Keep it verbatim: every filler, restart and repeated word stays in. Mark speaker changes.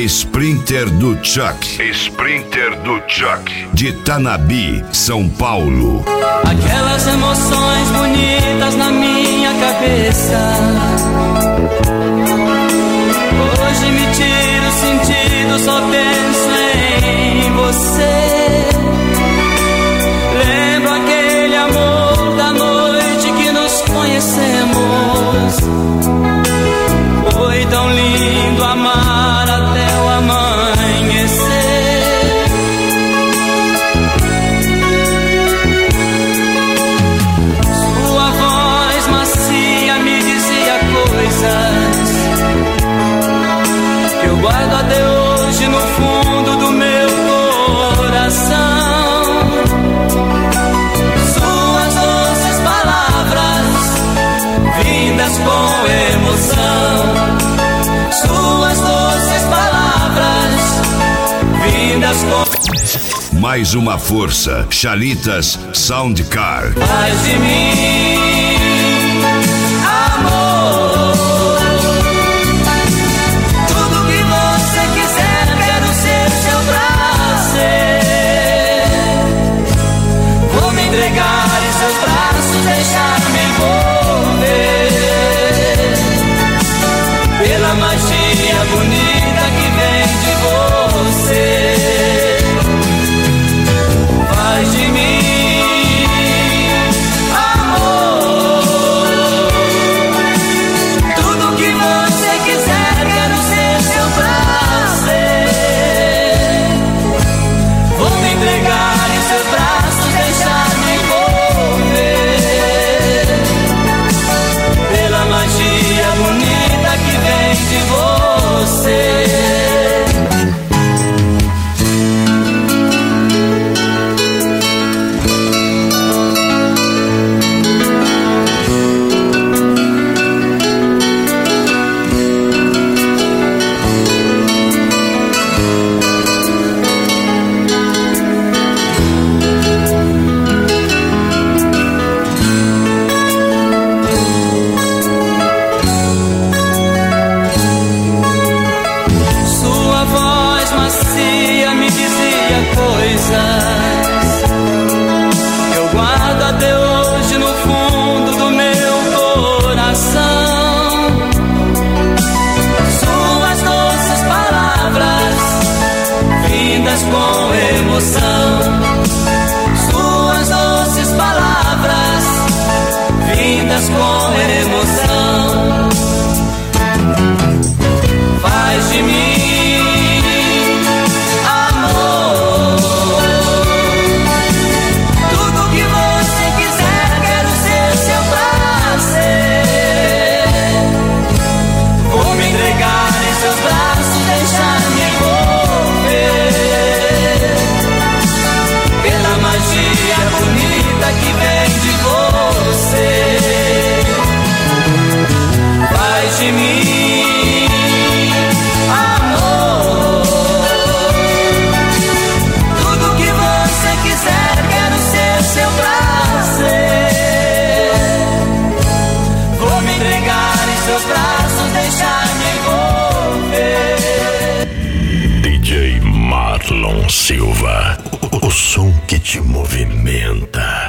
Speaker 1: Sprinter do Chuck. Sprinter do Chuck. De Tanabi, São Paulo.
Speaker 2: Aquelas emoções bonitas na minha cabeça, hoje me tira o sentido, só penso em você. Lembro aquele amor da noite que nos conhecemos. Foi tão lindo amar até o amanhecer. Sua voz macia me dizia coisas que eu guardo até hoje no fundo do meu coração. Suas doces palavras, vindas com emoção. Suas doces palavras, vindas com...
Speaker 1: Mais uma força, Chalitas Soundcar.
Speaker 2: Faz de mim amor, tudo que você quiser, quero ser seu prazer. Vou me entregar em seus braços, deixar-me envolver pela magia bonita que vem de você. Faz de mim amor, tudo que você quiser, quero ser seu prazer. Vou me entregar em seus braços, deixar-me envolver pela magia bonita que vem de você. Eu guardo até hoje no fundo do meu coração. Suas doces palavras, vindas com emoção. Suas doces palavras, vindas com emoção. Faz de mim que vem de você. Faz de mim amor, tudo que você quiser, quero ser seu prazer. Vou me entregar em seus braços, deixar-me envolver.
Speaker 1: D J Marlon Silva, o som que te movimenta.